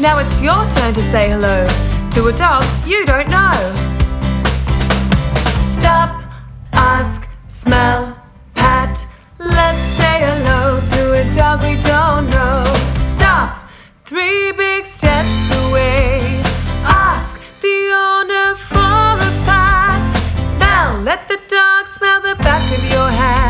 Now it's your turn to say hello to a dog you don't know. Stop, ask, smell, pat. Let's say hello to a dog we don't know. Stop, 3 big steps away. Ask the owner for a pat. Smell, let the dog smell the back of your hand.